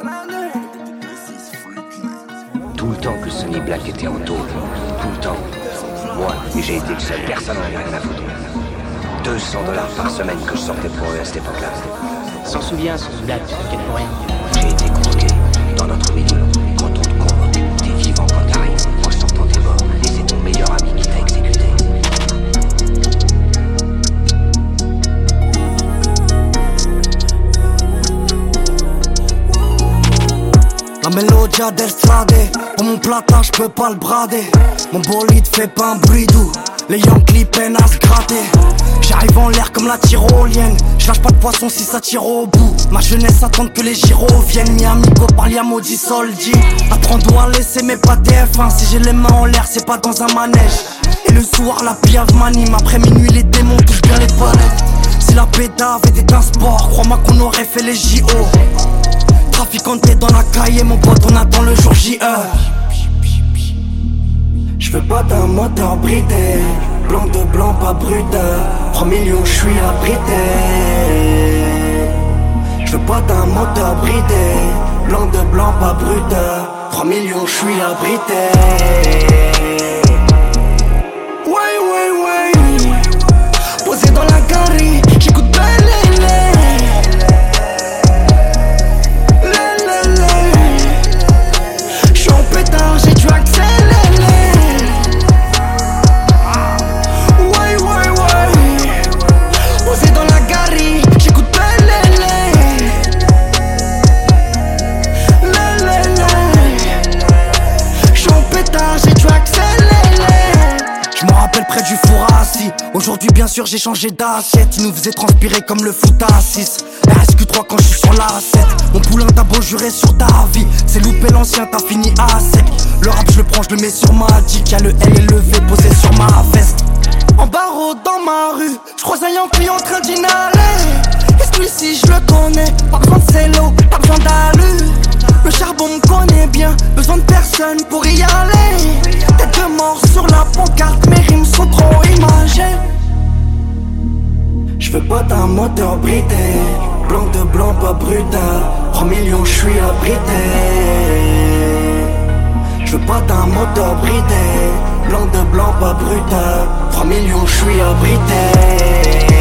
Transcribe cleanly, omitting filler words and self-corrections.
Tout le temps que Sonny Black était en tôle, tout le temps, moi, j'ai été le seul, personne n'en avait rien à foutre. $200 par semaine que je sortais pour eux à cette époque-là. S'en souvient, Sonny Black, t'inquiète pour rien. J'ai été croqué dans notre milieu. Quand on te convoque, t'es vivant quand t'arrives. En sortant t'es mort, et c'est ton meilleur ami qui t'a exécuté. La melodia del strade, pour mon platin j'peux pas le brader. Mon bolide fait pas un bruit doux, les Yankees peinent à se gratter. J'arrive en l'air comme la tyrolienne, j'lâche pas de poisson si ça tire au bout. Ma jeunesse attend que les gyros viennent, Miami, Copalia, maudit soldi. Apprends-toi à laisser mes pas TF1, si j'ai les mains en l'air c'est pas dans un manège. Et le soir la piave m'anime, après minuit les démons touchent bien les palettes. Si la pédave était un sport, crois-moi qu'on aurait fait les JO. Traficanté dans la cahier, mon pote, on attend le jour JE. J'veux pas d'un moteur bridé, blanc de blanc, pas brut. 3 millions, j'suis abrité. J'veux pas d'un moteur bridé, blanc de blanc, pas brut. 3 millions, j'suis abrité. Ouais, posé dans la galerie, j'écoute belle. J'ai dû accélérer. Ouais. Posé dans la galerie, j'écoute Lélé. J'suis en pétard, j'ai dû accélérer. J'me rappelle près du four à assis. Aujourd'hui bien sûr j'ai changé d'assiette. Il nous faisait transpirer comme le foot à 6. RSQ3 quand j'suis sur la 7. Mon poulain t'as beau jurer sur ta vie, c'est loupé l'ancien, t'as fini à sec. Le rap je le prends, je le mets sur ma dick. Y'a le L et le V posé sur ma veste. En barreau dans ma rue, j'croise un Yankee en train d'inhaler. Et celui-ci je le connais, pas besoin de cello, pas besoin d'alu. Le charbon me connaît bien, besoin de personne pour y aller. Tête de mort sur la pancarte, mes rimes sont trop imagées. J'veux pas d'un moteur bridé, blanc de blanc pas brut. 3 millions j'suis abrité. J'veux pas d'un moteur bridé, blanc de blanc pas brut. 3 millions j'suis abrité.